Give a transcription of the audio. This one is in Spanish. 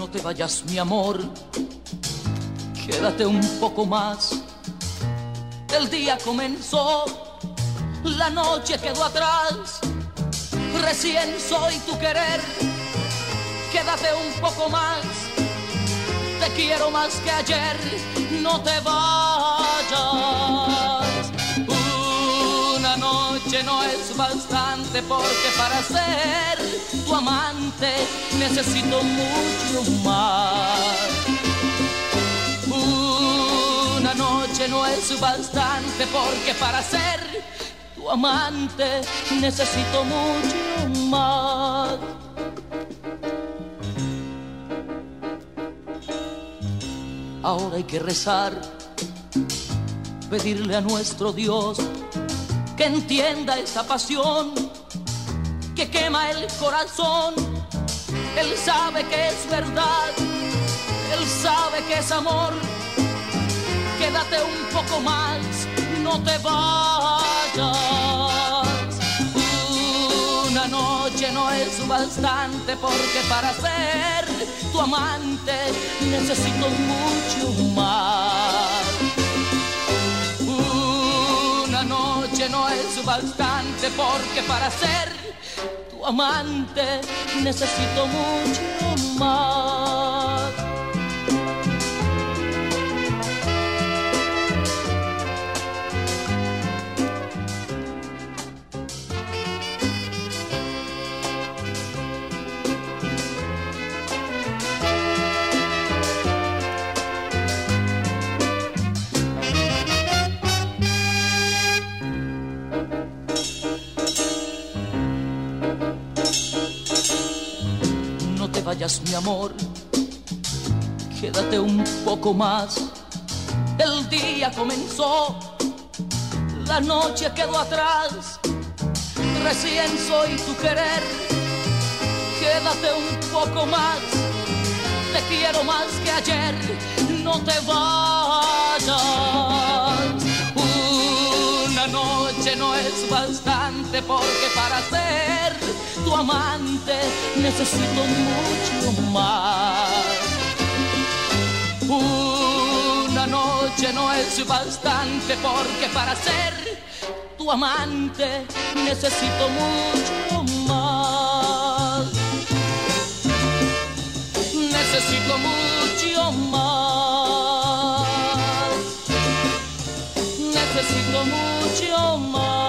No te vayas, mi amor, quédate un poco más. El día comenzó, la noche quedó atrás. Recién soy tu querer, quédate un poco más. Te quiero más que ayer, no te vayas. Una noche no es bastante, porque para ser tu amante necesito mucho más. Una noche no es bastante, porque para ser tu amante necesito mucho más. Ahora hay que rezar, pedirle a nuestro Dios que entienda esta pasión que quema el corazón. Él sabe que es verdad, Él sabe que es amor. Quédate un poco más, no te vayas. Una noche no es bastante, porque para ser tu amante necesito mucho más. Una noche no es bastante, porque para ser tu amante necesito mucho más. No te vayas, mi amor, quédate un poco más. El día comenzó, la noche quedó atrás. Recién soy tu querer, quédate un poco más. Te quiero más que ayer, no te vayas. Una noche no es bastante, porque para ser tu amante necesito mucho más. Una noche no es bastante, porque para ser tu amante necesito mucho más. Necesito mucho más. Necesito mucho más.